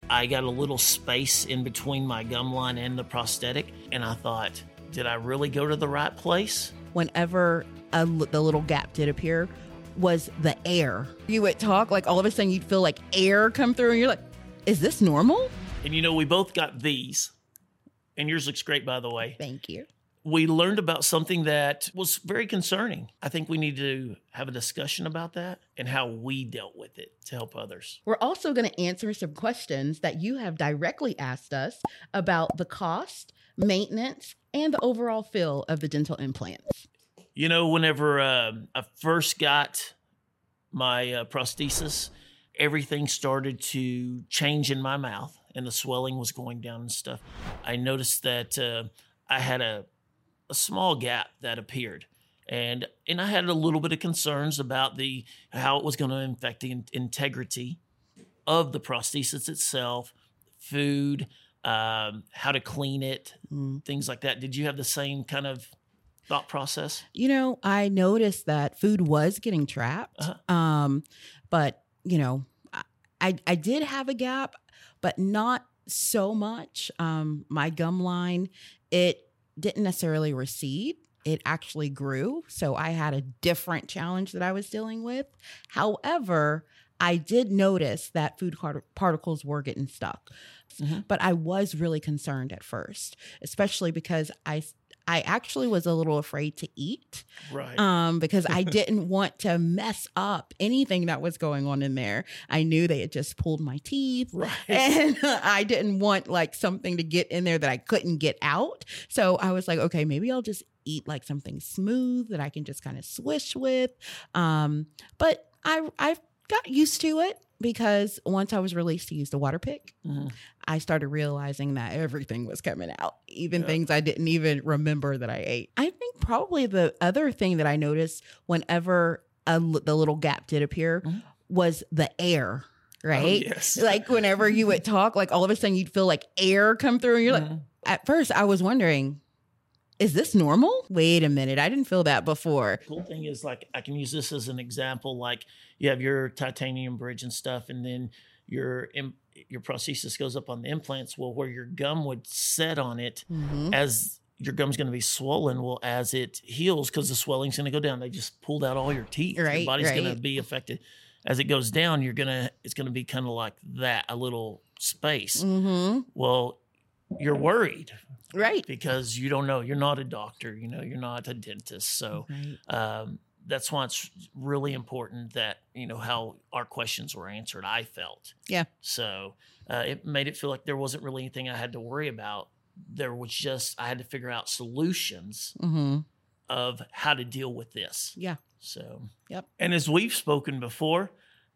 I got a little space in between my gum line and the prosthetic, and I thought, did I really go to the right place? Whenever the little gap did appear, was the air. You would talk, like all of a sudden you'd feel like air come through, and you're like, is this normal? And we both got these, and yours looks great, by the way. Thank you. We learned about something that was very concerning. I think we need to have a discussion about that and how we dealt with it to help others. We're also going to answer some questions that you have directly asked us about the cost, maintenance, and the overall feel of the dental implants. Whenever I first got my prosthesis, everything started to change in my mouth and the swelling was going down and stuff. I noticed that I had a small gap that appeared. And I had a little bit of concerns about how it was going to affect the integrity of the prosthesis itself, food, how to clean it, things like that. Did you have the same kind of thought process? I noticed that food was getting trapped. But, I did have a gap, but not so much. My gum line, it didn't necessarily recede. It actually grew. So I had a different challenge that I was dealing with. However, I did notice that food particles were getting stuck. Mm-hmm. But I was really concerned at first, especially because I actually was a little afraid to eat, right? Because I didn't want to mess up anything that was going on in there. I knew they had just pulled my teeth, right? And I didn't want like something to get in there that I couldn't get out. So I was like, okay, maybe I'll just eat like something smooth that I can just kind of swish with. But I got used to it. Because once I was released to use the water pick, I started realizing that everything was coming out, even things I didn't even remember that I ate. I think probably the other thing that I noticed whenever the little gap did appear was the air, right? Oh, yes. Like whenever you would talk, like all of a sudden you'd feel like air come through, and you're like, at first I was wondering, is this normal? Wait a minute. I didn't feel that before. Cool thing is, like, I can use this as an example. Like, you have your titanium bridge and stuff, and then your prosthesis goes up on the implants. Well, where your gum would set on it, as your gum's going to be swollen, well, as it heals, because the swelling's going to go down, they just pulled out all your teeth. Right, your body's going to be affected. As it goes down, it's going to be kind of like that, a little space. Well, you're worried. Right. Because you don't know. You're not a doctor. You're not a dentist. So that's why it's really important that, how our questions were answered, I felt. Yeah. So it made it feel like there wasn't really anything I had to worry about. There was just, I had to figure out solutions of how to deal with this. Yeah. So, yep. And as we've spoken before,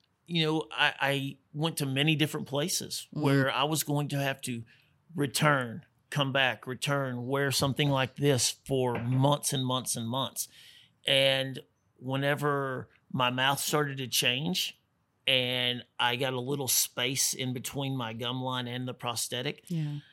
I went to many different places where I was going to have to come back, return, wear something like this for months and months and months. And whenever my mouth started to change and I got a little space in between my gum line and the prosthetic,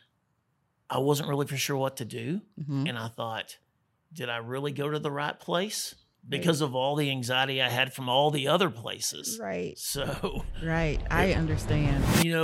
I wasn't really for sure what to do. And I thought, did I really go to the right place? Because of all the anxiety I had from all the other places. Right. So. Right. I understand.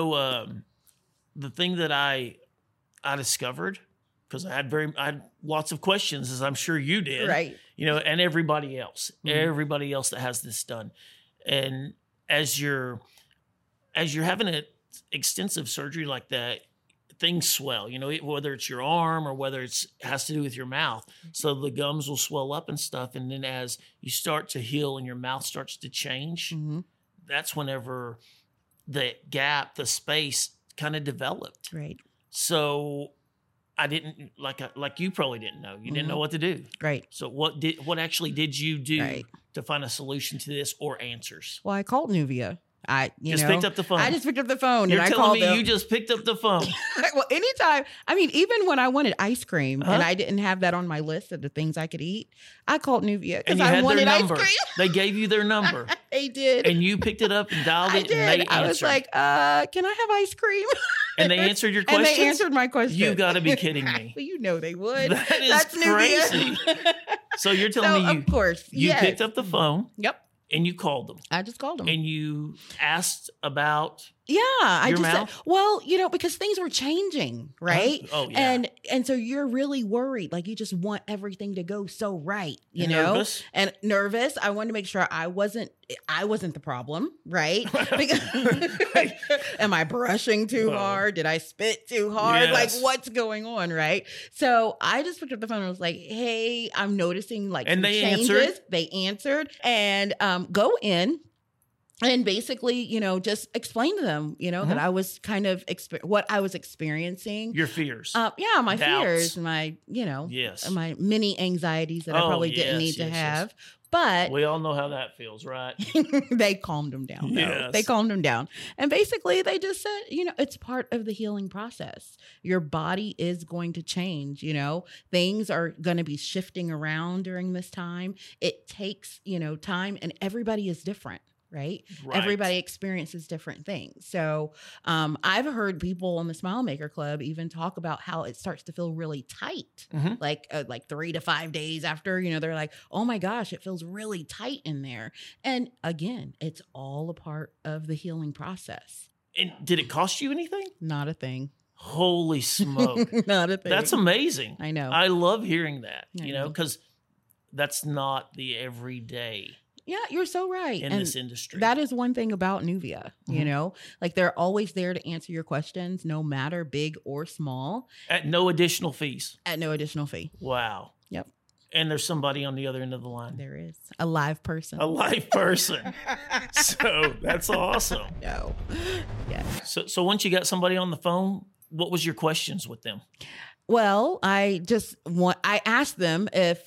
The thing that I discovered, because I had lots of questions, as I'm sure you did, right? And everybody else that has this done, and as you're having an extensive surgery like that, things swell. Whether it's your arm or whether it has to do with your mouth, so the gums will swell up and stuff, and then as you start to heal and your mouth starts to change, that's whenever the gap, the space, kind of developed, right? So I didn't, like you probably didn't know. You didn't know what to do. Right. So what actually did you do to find a solution to this or answers? Well, I called Nuvia. I picked up the phone. I just picked up the phone. You're and telling I me called you just picked up the phone. Well, anytime. I mean, even when I wanted ice cream and I didn't have that on my list of the things I could eat, I called Nuvia because I wanted ice cream. They gave you their number. They did. And you picked it up and dialed it, and they answered. I was like, can I have ice cream? And they answered your questions? And they answered my question. You got to be kidding me. Well, they would. That's crazy. So you're telling me of course, you picked up the phone. Yep. And you called them. I just called them. And you asked about Yeah, I Your just said, mouth? well, because things were changing, right? Oh, yeah. And so you're really worried, like you just want everything to go so right, And nervous? and nervous. I wanted to make sure I wasn't the problem, right? Because am I brushing too hard? Did I spit too hard? Yes. Like what's going on, right? So I just picked up the phone and was like, "Hey, I'm noticing like And some they changes." answered? They answered, and go in. And basically, just explain to them, that I was kind of what I was experiencing. Your fears. Yeah, my Doubts. fears, my, Yes. my mini anxieties that I Oh, probably didn't yes, need to yes, yes. have. But We all know how that feels, right? they calmed them down. Though. Yes. They calmed them down. And basically, they just said, it's part of the healing process. Your body is going to change. Things are going to be shifting around during this time. It takes, time, and everybody is different. Right? Everybody experiences different things. So I've heard people on the Smile Maker Club even talk about how it starts to feel really tight, like 3 to 5 days after, they're like, oh my gosh, it feels really tight in there. And again, it's all a part of the healing process. And did it cost you anything? Not a thing. Holy smoke. Not a thing. That's amazing. I know. I love hearing that, I know. because that's not the everyday Yeah, you're so right. in this industry. That is one thing about Nuvia, like they're always there to answer your questions, no matter big or small. At no additional fees. At no additional fee. Wow. Yep. And there's somebody on the other end of the line. There is a live person. A live person. So that's awesome. No. Yeah. So once you got somebody on the phone, what was your questions with them? Well, I asked them if,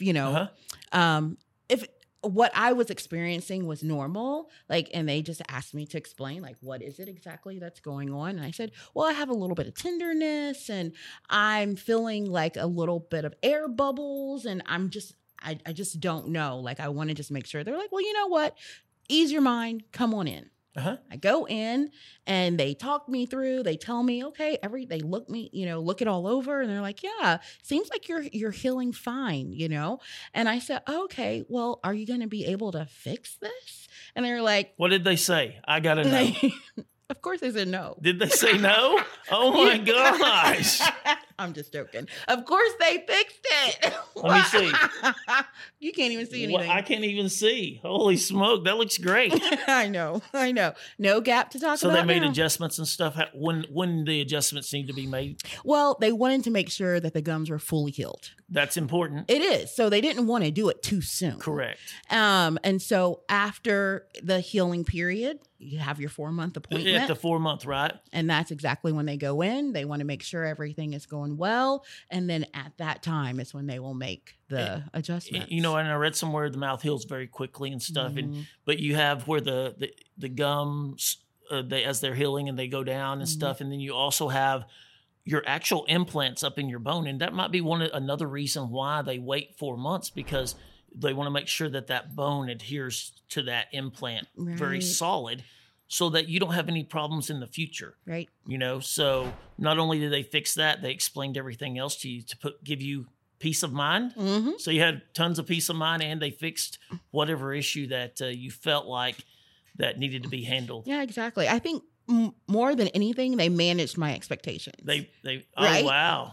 if what I was experiencing was normal, and they just asked me to explain, what is it exactly that's going on? And I said, well, I have a little bit of tenderness and I'm feeling like a little bit of air bubbles and I just don't know. I want to just make sure. They're like, well, you know what? Ease your mind. Come on in. I go in and they talk me through, they tell me, okay, they look it all over. And they're like, yeah, seems like you're healing fine, And I said, okay, well, are you going to be able to fix this? And they're like, what did they say? I got to know. Of course they said no. Did they say no? Oh my gosh. I'm just joking. Of course they fixed it. Let me see. You can't even see anything. I can't even see. Holy smoke. That looks great. I know. No gap to talk about. So they made now. adjustments and stuff. When the adjustments need to be made? Well, they wanted to make sure that the gums were fully healed. That's important. It is. So they didn't want to do it too soon. Correct. And so after the healing period, you have your 4-month appointment. At the 4-month, right? And that's exactly when they go in. They want to make sure everything is going well. And then at that time is when they will make the adjustments. And I read somewhere the mouth heals very quickly and stuff. But you have where the gums, as they're healing and they go down and stuff. And then you also have your actual implants up in your bone. And that might be another reason why they wait 4 months, because they want to make sure that bone adheres to that implant very solid, so that you don't have any problems in the future. Right. So not only did they fix that, they explained everything else to you to give you peace of mind. So you had tons of peace of mind, and they fixed whatever issue that you felt like that needed to be handled. Yeah, exactly. I think more than anything, they managed my expectations. They Right? Oh, wow.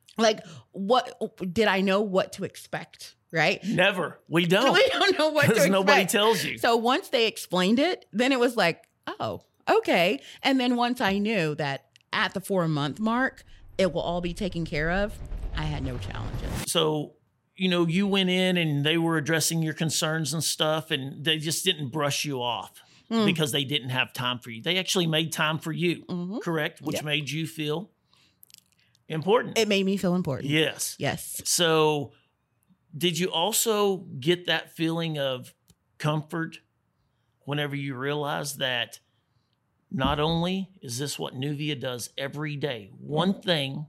What did I know what to expect? Right? Never. We don't. We don't know what to expect. Nobody tells you. So once they explained it, then it was like, oh, okay. And then once I knew that at the 4-month mark, it will all be taken care of, I had no challenges. So, you went in and they were addressing your concerns and stuff, and they just didn't brush you off because they didn't have time for you. They actually made time for you, correct? Which made you feel important. It made me feel important. Yes. Yes. So did you also get that feeling of comfort whenever you realize that not only is this what Nuvia does every day, one thing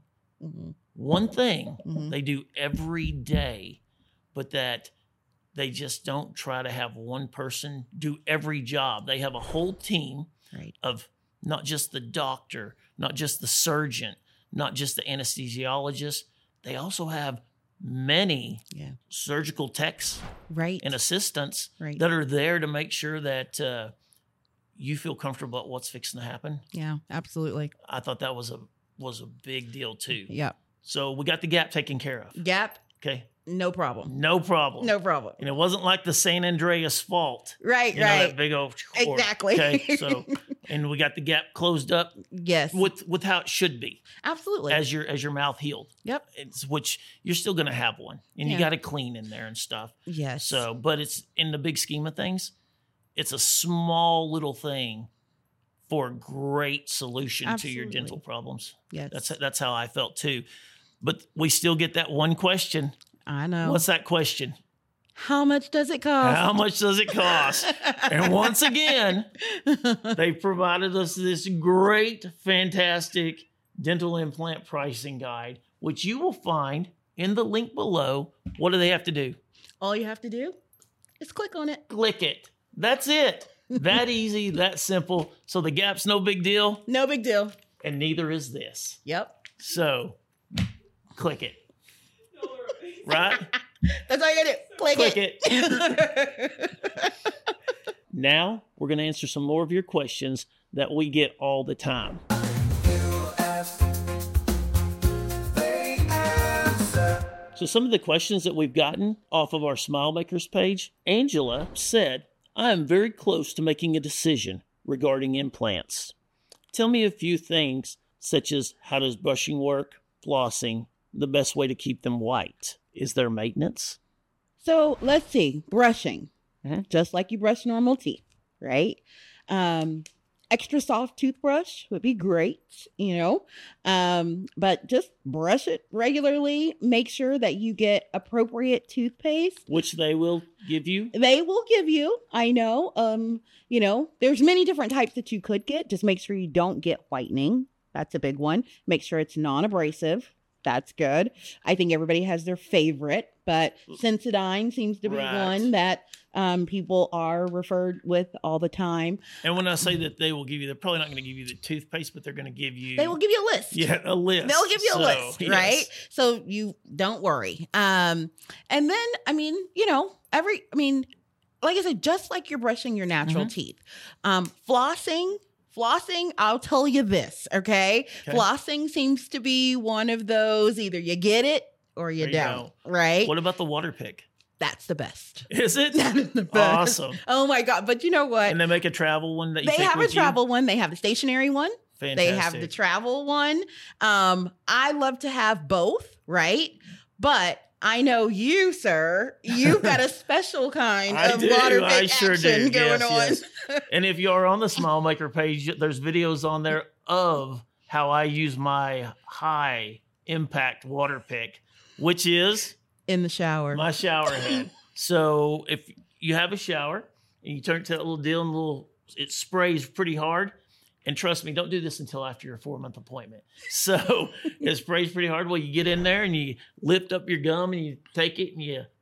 they do every day, but that they just don't try to have one person do every job. They have a whole team of not just the doctor, not just the surgeon, not just the anesthesiologist. They also have many surgical techs and assistants that are there to make sure that you feel comfortable about what's fixing to happen. Yeah, absolutely. I thought that was a big deal too. Yeah. So we got the gap taken care of. Gap, Okay. no problem. No problem. No problem. And it wasn't like the San Andreas fault. Right, You know, right. that big old Exactly. Okay. So, and we got the gap closed up Yes. with how it should be Absolutely. as your mouth healed. Yep. Which you're still going to have one, and you Yeah. got to clean in there and stuff. Yes. So, but it's in the big scheme of things, it's a small little thing for a great solution to your Absolutely. dental problems. Yes. That's how I felt too. But we still get that one question. I know. What's that question? How much does it cost? How much does it cost? And once again, they provided us this great, fantastic dental implant pricing guide, which you will find in the link below. What do they have to do? All you have to do is click on it. Click it. That's it. That easy, that simple. So the gap's no big deal, No big deal. and neither is this. Yep. So click it. Right? That's all you gotta do. Click it. Now we're going to answer some more of your questions that we get all the time. So some of the questions that we've gotten off of our Smile Makers page, Angela said, I am very close to making a decision regarding implants. Tell me a few things such as how does brushing work, flossing, the best way to keep them white. Is there maintenance? So let's see. Brushing. Mhm. Just like you brush normal teeth, right? Extra soft toothbrush would be great, but just brush it regularly. Make sure that you get appropriate toothpaste. Which they will give you. They will give you, I know, there's many different types that you could get. Just make sure you don't get whitening. That's a big one. Make sure it's non-abrasive. That's good. I think everybody has their favorite, but Sensodyne seems to be Right. one that people are referred with all the time. And when I say that they will give you, they're probably not going to give you the toothpaste, but they're going to give you. They will give you a list. Yeah, a list. They'll give you a So, list, yes. right? So you don't worry. And then, like I said, just like you're brushing your natural Mhm. teeth, flossing, I'll tell you this, okay? Okay. Flossing seems to be one of those, either you get it or you Or you don't, right? What about the water pick? That's the best. Is it? That is the best. Awesome. Oh my God. But you know what? And they make a travel one that you They take have a with you? travel one. They have the stationary one. Fantastic. They have the travel one. I love to have both, right? But I know you, sir. You've got a special kind I of do. water I pick sure action do. going Yes, on. And if you're on the Smile Maker page, there's videos on there of how I use my high impact water pick, which is In the shower. my shower head. So if you have a shower and you turn it to that little deal and it sprays pretty hard. And trust me, don't do this until after your 4-month appointment. So it sprays pretty hard. Well, you get in there and you lift up your gum and you take it and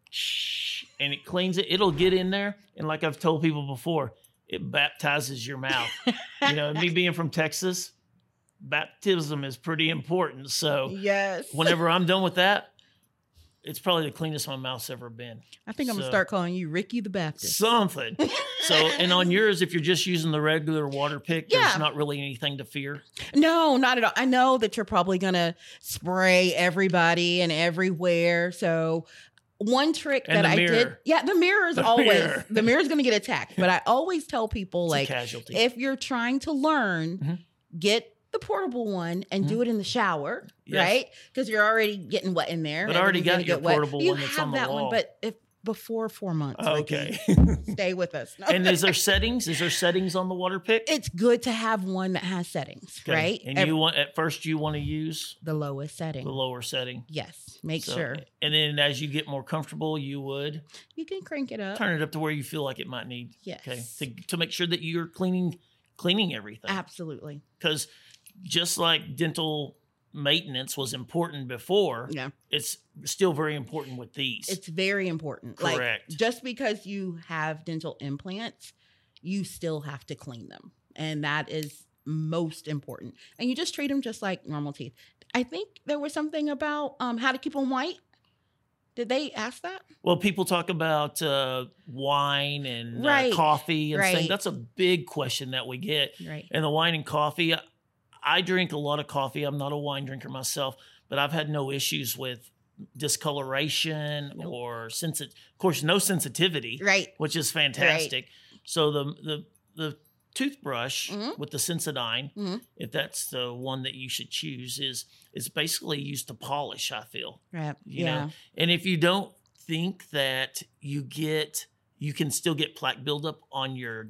and it cleans it. It'll get in there. And like I've told people before, it baptizes your mouth. Me being from Texas, baptism is pretty important. So Yes. whenever I'm done with that, it's probably the cleanest my mouth's ever been. I think I'm going So- to start calling you Ricky the Baptist. Something. So, and on yours, if you're just using the regular water pick, Yeah. there's not really anything to fear. No, not at all. I know that you're probably going to spray everybody and everywhere. So one trick And that the I did. mirror. Yeah, the mirror is The always, mirror. the mirror is going to get attacked. But I always tell people, It's like, a casualty. if you're trying to learn, Mhm. get the portable one and do it in the shower, Yes. right? Because you're already getting wet in there. But I already Everything's got gonna your get wet. portable You one that's have on the that wall. one, but if before 4 months, Ricky, Okay. stay with us. No. And is there settings? Is there settings on the water pick? It's good to have one that has settings, Okay. right? And you want at first you want to use the lowest setting. the lower setting. Yes, make So- sure And then as you get more comfortable, you would you can crank it up. turn it up to where you feel like it might need. Yes. Okay. To make sure that you're cleaning everything. Absolutely. Because just like dental maintenance was important before, Yeah. it's still very important with these. It's very important. Correct. Like just because you have dental implants, you still have to clean them. And that is most important. And you just treat them just like normal teeth. I think there was something about how to keep them white. Did they ask that? Well, people talk about wine and Right. coffee and Right. things. That's a big question that we get. Right. And the wine and coffee, I drink a lot of coffee. I'm not a wine drinker myself, but I've had no issues with discoloration or of course, no sensitivity, Right. which is fantastic. So the toothbrush with the Sensodyne, if that's the one that you should choose, is basically used to polish, I feel. Right. You know? And if you don't think that you can still get plaque buildup on your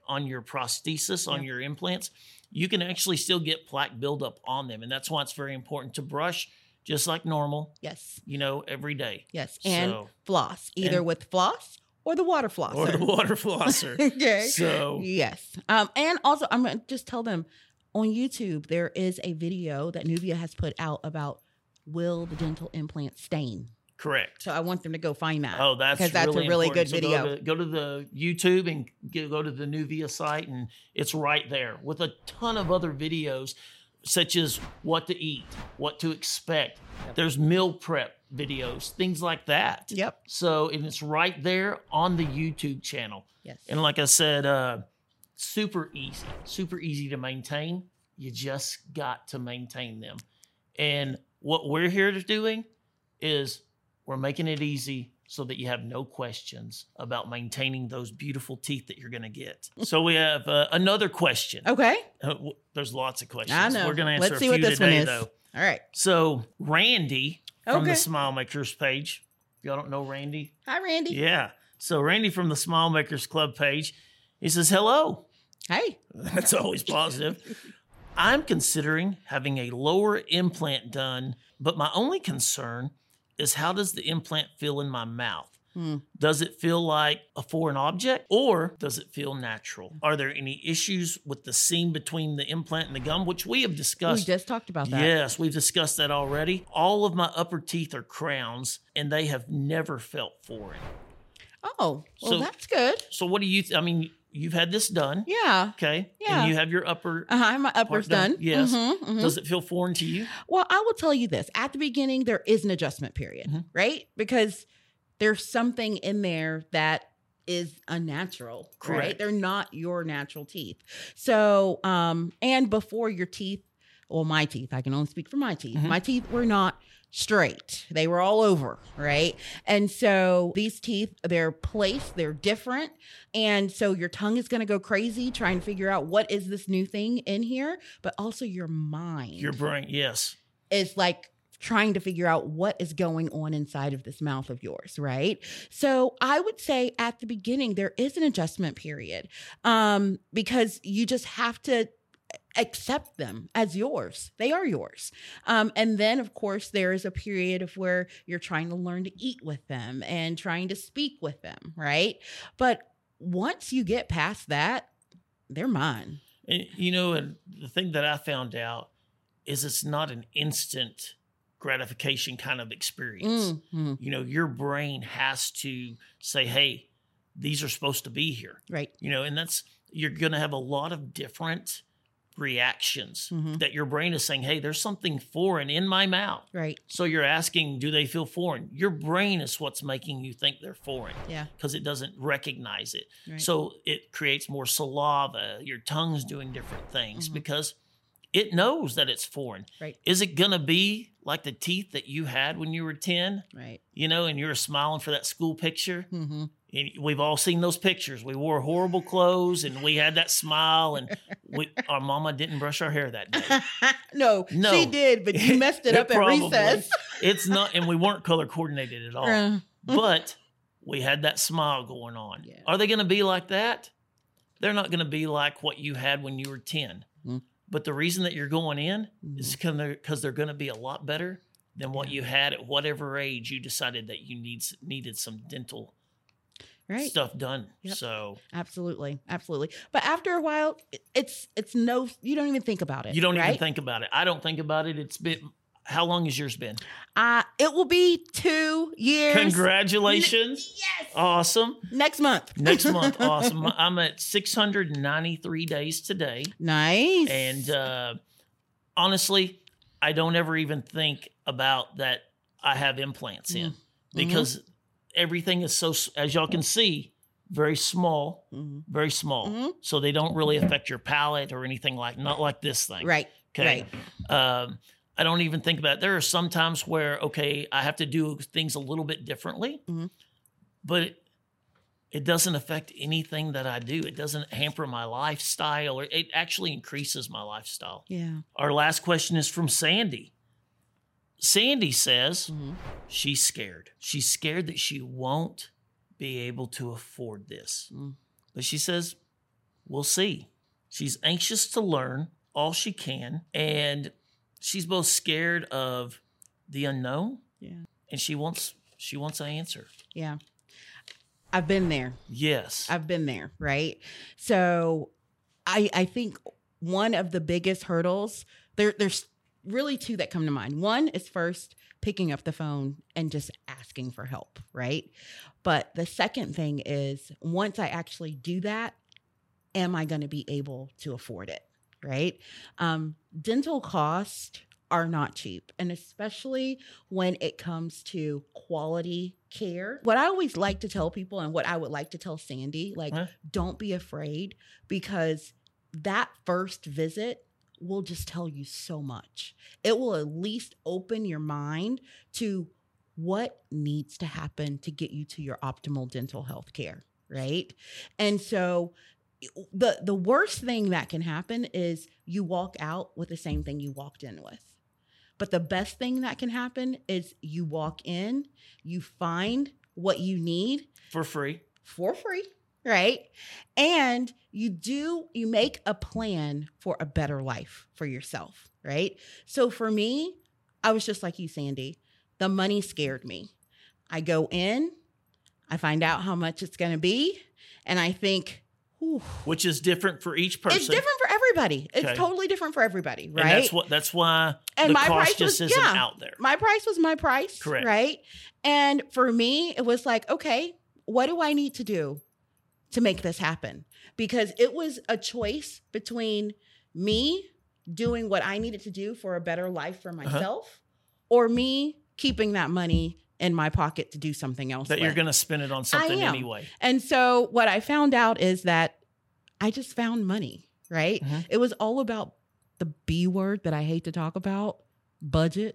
prosthesis, on your implants, you can actually still get plaque buildup on them. And that's why it's very important to brush just like normal. Yes. Every day. Yes. And floss, either with floss or the water flosser. Or the water flosser. Okay. So. Yes. And also, I'm going to just tell them on YouTube, there is a video that Nubia has put out about will the dental implant stain. Correct. So I want them to go find that. Oh, that's because that's really a really important. good video. Go to the YouTube and go to the Nuvia site, and it's right there with a ton of other videos, such as what to eat, what to expect. There's meal prep videos, things like that. Yep. So, and it's right there on the YouTube channel. Yes. And like I said, super easy to maintain. You just got to maintain them. And what we're here to doing is we're making it easy so that you have no questions about maintaining those beautiful teeth that you're going to get. So we have another question. Okay. There's lots of questions. I know. We're going to answer Let's a see few what this today, one is. though. All right. So Randy from the Okay. Smile Makers page. Y'all don't know Randy? Hi, Randy. Yeah. So Randy from the Smile Makers Club page, he says, hello. Hey. That's always positive. I'm considering having a lower implant done, but my only concern is how does the implant feel in my mouth? Does it feel like a foreign object or does it feel natural? Are there any issues with the seam between the implant and the gum, which we have discussed? We just talked about that. Yes, we've discussed that already. All of my upper teeth are crowns and they have never felt foreign. Oh, well, So- that's good. So what do you, you've had this done. Yeah. Okay. Yeah. And you have your upper. My upper's part done. Yes. Mhm, mhm. Does it feel foreign to you? Well, I will tell you this. At the beginning, there is an adjustment period, right? Because there's something in there that is unnatural, right? Correct. They're not your natural teeth. So, and before your teeth, well, my teeth, I can only speak for my teeth. My teeth were not straight. They were all over, right? And so these teeth, they're placed, they're different. And so your tongue is going to go crazy trying to figure out what is this new thing in here, but also your mind Your brain, yes. is like trying to figure out what is going on inside of this mouth of yours, right? So I would say at the beginning, there is an adjustment period because you just have to accept them as yours. They are yours. And then, of course, there is a period of where you're trying to learn to eat with them and trying to speak with them, right? But once you get past that, they're mine. And, and the thing that I found out is it's not an instant gratification kind of experience. Your brain has to say, hey, these are supposed to be here. Right. And you're going to have a lot of different reactions that your brain is saying, hey, there's something foreign in my mouth. Right. So you're asking, do they feel foreign? Your brain is what's making you think they're foreign. Yeah. Because it doesn't recognize it. Right. So it creates more saliva. Your tongue's doing different things because it knows that it's foreign. Right. Is it going to be like the teeth that you had when you were 10? Right. And you were smiling for that school picture? And we've all seen those pictures. We wore horrible clothes and we had that smile and our mama didn't brush our hair that day. No, she did, but you messed it up at Probably. recess. It's not, and we weren't color coordinated at all. But we had that smile going on. Yeah. Are they going to be like that? They're not going to be like what you had when you were 10. But the reason that you're going in is because they're going to be a lot better than what you had at whatever age you decided that you needed some dental stuff done. Yep. So Absolutely. But after a while, it's no, you don't even think about it. you don't even right? think about it. I don't think about it. It's been, how long has yours been? It will be 2 years. Congratulations. Yes. Awesome. Next month. Next month. Awesome. I'm at 693 days today. Nice. And honestly, I don't ever even think about that I have implants in because everything is so, as y'all can see, very small, very small. So they don't really affect your palate or anything not like this thing. Right. Okay. Right. I don't even think about it. There are some times where, okay, I have to do things a little bit differently, but it doesn't affect anything that I do. It doesn't hamper my lifestyle, or it actually increases my lifestyle. Yeah. Our last question is from Sandy. Sandy says she's scared. She's scared that she won't be able to afford this. But she says, we'll see. She's anxious to learn all she can, and she's both scared of the unknown, and she wants an answer. Yeah. I've been there. Yes. I've been there, right? So I think one of the biggest hurdles, there's really two that come to mind. One is first picking up the phone and just asking for help, right? But the second thing is, once I actually do that, am I going to be able to afford it, right? Dental costs are not cheap, and especially when it comes to quality care. What I always like to tell people, and what I would like to tell Sandy, don't be afraid, because that first visit will just tell you so much. It will at least open your mind to what needs to happen to get you to your optimal dental health care, right? And so the worst thing that can happen is you walk out with the same thing you walked in with. But the best thing that can happen is you walk in, you find what you need for free, right? And you make a plan for a better life for yourself, right? So for me, I was just like you, Sandy. The money scared me. I go in, I find out how much it's going to be, and I think, whew. Which is different for each person. It's different for everybody. It's totally different for everybody, right? And that's why and the my cost price just was, isn't out there. My price was my price, correct? Right? And for me, it was like, okay, what do I need to do to make this happen? Because it was a choice between me doing what I needed to do for a better life for myself, or me keeping that money in my pocket to do something else that you're going to spend it on something anyway. And so what I found out is that I just found money, right? It was all about the B word that I hate to talk about, budget.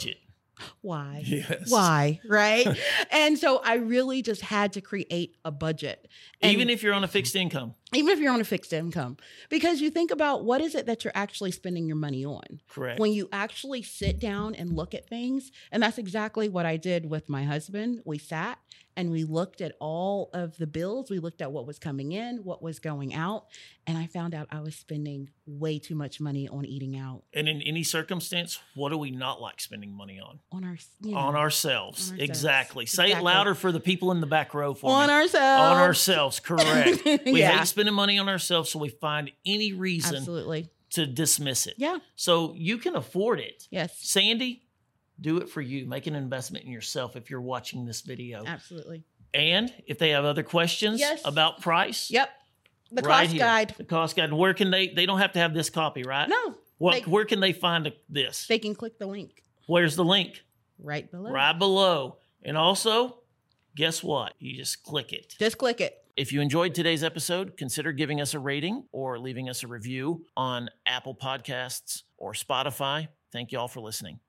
Why? Yes. Why? Right? And so I really just had to create a budget. And even if you're on a fixed income. Even if you're on a fixed income. Because you think about, what is it that you're actually spending your money on? Correct. When you actually sit down and look at things. And that's exactly what I did with my husband. We sat and we looked at all of the bills. We looked at what was coming in, what was going out. And I found out I was spending way too much money on eating out. And in any circumstance, what do we not like spending money on? On ourselves. On ourselves. Exactly. Say it louder for the people in the back row for me. Ourselves. On ourselves. Correct. We hate spending money on ourselves, so we find any reason to dismiss it. Yeah. So you can afford it. Yes. Sandy, do it for you. Make an investment in yourself if you're watching this video. Absolutely. And if they have other questions about price. Yep. The cost guide. The cost guide. Where can they don't have to have this copy, right? No. Where can they find this? They can click the link. Where's the link? Right below. Right below. And also, guess what? You just click it. Just click it. If you enjoyed today's episode, consider giving us a rating or leaving us a review on Apple Podcasts or Spotify. Thank you all for listening.